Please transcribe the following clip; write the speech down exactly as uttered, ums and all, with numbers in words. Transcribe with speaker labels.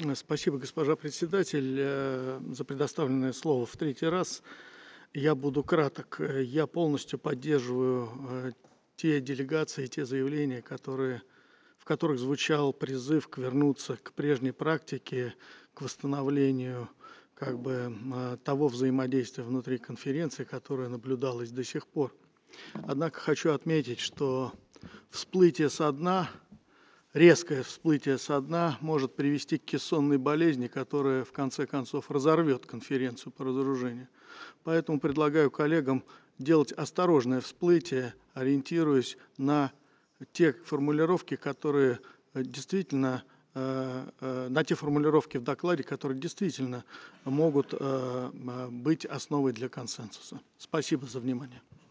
Speaker 1: Э, Спасибо, госпожа председатель, э, за предоставленное слово в третий раз. Я буду краток. Э, Я полностью поддерживаю э, те делегации, те заявления, которые, в которых звучал призыв к вернуться к прежней практике, к восстановлению как бы м, того взаимодействия внутри конференции, которое наблюдалось до сих пор. Однако хочу отметить, что всплытие со дна резкое всплытие со дна может привести к кессонной болезни, которая в конце концов разорвет конференцию по разоружению. Поэтому предлагаю коллегам делать осторожное всплытие, ориентируясь на те формулировки, которые э, действительно э, э, на те формулировки в докладе, которые действительно могут э, м, быть основой для консенсуса. Спасибо за внимание.